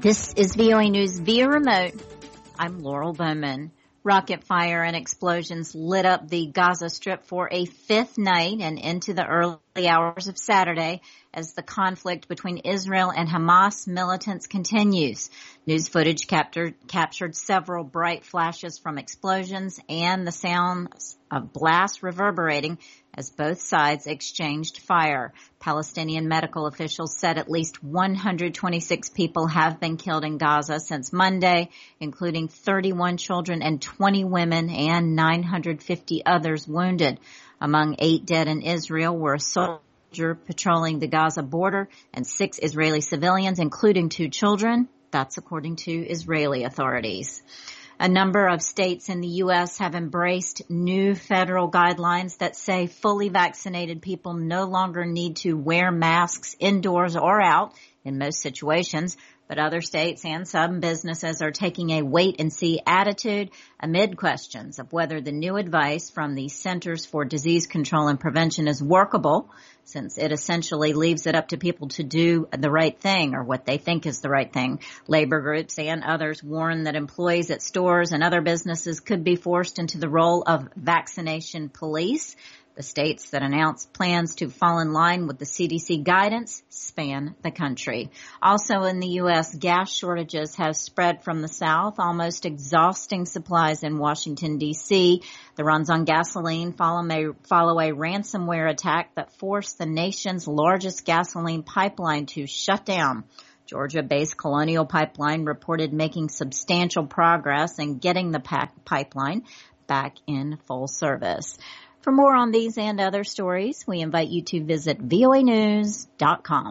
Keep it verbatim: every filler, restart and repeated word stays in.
This is V O A News via remote. I'm Laurel Bowman. Rocket fire and explosions lit up the Gaza Strip for a fifth night and into the early hours of Saturday as the conflict between Israel and Hamas militants continues. News footage captured, captured several bright flashes from explosions and the sounds of blasts reverberating as both sides exchanged fire. Palestinian medical officials said at least one hundred twenty-six people have been killed in Gaza since Monday, including thirty-one children and twenty women and nine hundred fifty others wounded. Among eight dead in Israel were a soldier patrolling the Gaza border and six Israeli civilians, including two children. That's according to Israeli authorities. A number of states in the U S have embraced new federal guidelines that say fully vaccinated people no longer need to wear masks indoors or out in most situations, but other states and some businesses are taking a wait-and-see attitude amid questions of whether the new advice from the Centers for Disease Control and Prevention is workable, since it essentially leaves it up to people to do the right thing or what they think is the right thing. Labor groups and others warn that employees at stores and other businesses could be forced into the role of vaccination police. The states that announced plans to fall in line with the C D C guidance span the country. Also in the U S, gas shortages have spread from the south, almost exhausting supplies in Washington, D C The runs on gasoline follow a, follow a ransomware attack that forced the nation's largest gasoline pipeline to shut down. Georgia-based Colonial Pipeline reported making substantial progress in getting the pack pipeline back in full service. For more on these and other stories, we invite you to visit V O A news dot com.